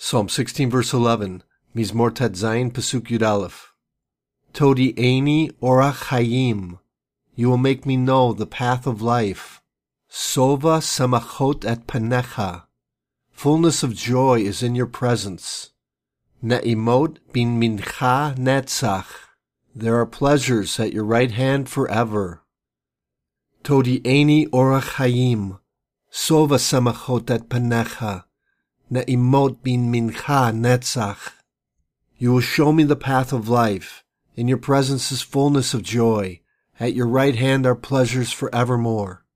Psalm 16, verse 11, Mizmor Tet Zayin, Pasuk Yud Aleph. Todi'eni orach hayim, you will make me know the path of life. Sova samachot et panecha, fullness of joy is in your presence. Ne'imot bin mincha netzach, there are pleasures at your right hand forever. Todi'eni orach hayim, sova samachot et panecha, Ne'imot bin mincha netzach. You will show me the path of life. In your presence is fullness of joy. At your right hand are pleasures forevermore.